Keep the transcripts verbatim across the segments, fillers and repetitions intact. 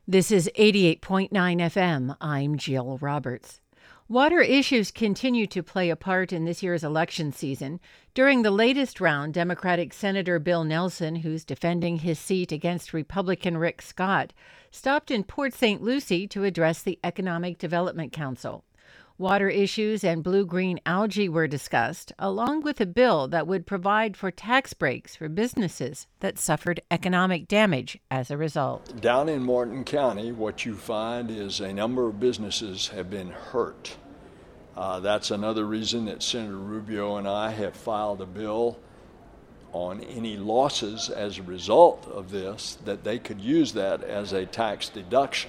This is eighty-eight point nine F M. I'm Jill Roberts. Water issues continue to play a part in this year's election season. During the latest round, Democratic Senator Bill Nelson, who's defending his seat against Republican Rick Scott, stopped in Port Saint Lucie to address the Economic Development Council. Water issues and blue-green algae were discussed, along with a bill that would provide for tax breaks for businesses that suffered economic damage as a result. Down in Martin County, what you find is a number of businesses have been hurt. Uh, that's another reason that Senator Rubio and I have filed a bill on any losses as a result of this, that they could use that as a tax deduction.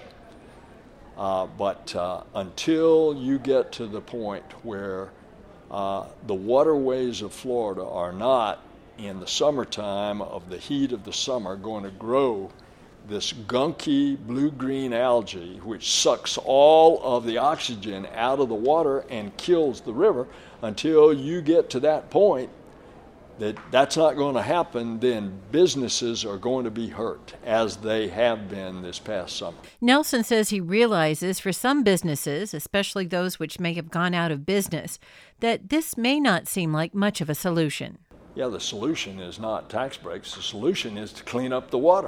Uh, but uh, until you get to the point where uh, the waterways of Florida are not, in the summertime of the heat of the summer, going to grow this gunky blue-green algae, which sucks all of the oxygen out of the water and kills the river, until you get to that point, that that's not going to happen, then businesses are going to be hurt, as they have been this past summer. Nelson says he realizes for some businesses, especially those which may have gone out of business, that this may not seem like much of a solution. Yeah, the solution is not tax breaks. The solution is to clean up the water.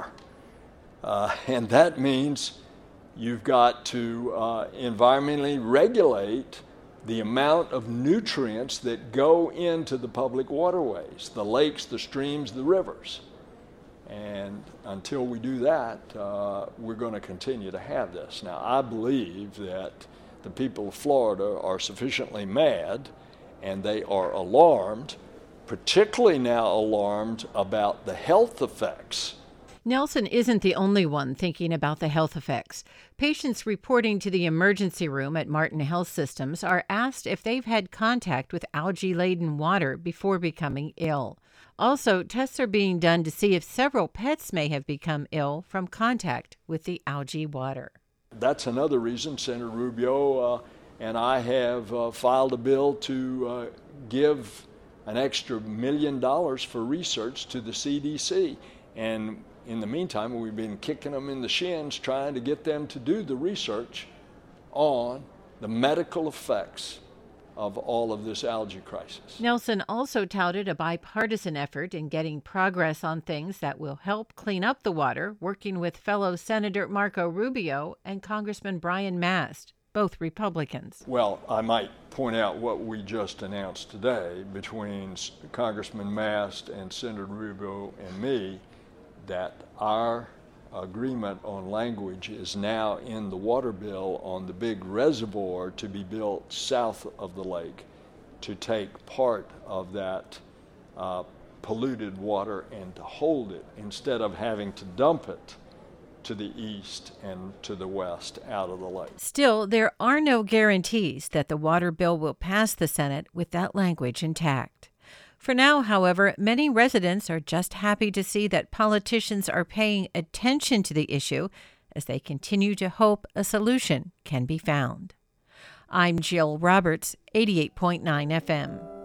Uh, and that means you've got to uh, environmentally regulate the amount of nutrients that go into the public waterways, the lakes, the streams, the rivers. And until we do that, uh, we're going to continue to have this. Now, I believe that the people of Florida are sufficiently mad, and they are alarmed, particularly now alarmed about the health effects. Nelson isn't the only one thinking about the health effects. Patients reporting to the emergency room at Martin Health Systems are asked if they've had contact with algae-laden water before becoming ill. Also, tests are being done to see if several pets may have become ill from contact with the algae water. That's another reason Senator Rubio uh, and I have uh, filed a bill to uh, give an extra million dollars for research to the C D C. And in the meantime, we've been kicking them in the shins trying to get them to do the research on the medical effects of all of this algae crisis. Nelson also touted a bipartisan effort in getting progress on things that will help clean up the water, working with fellow Senator Marco Rubio and Congressman Brian Mast, both Republicans. Well, I might point out what we just announced today between Congressman Mast and Senator Rubio and me, that our agreement on language is now in the water bill on the big reservoir to be built south of the lake to take part of that uh, polluted water and to hold it instead of having to dump it to the east and to the west out of the lake. Still, there are no guarantees that the water bill will pass the Senate with that language intact. For now, however, many residents are just happy to see that politicians are paying attention to the issue as they continue to hope a solution can be found. I'm Jill Roberts, eighty-eight point nine F M.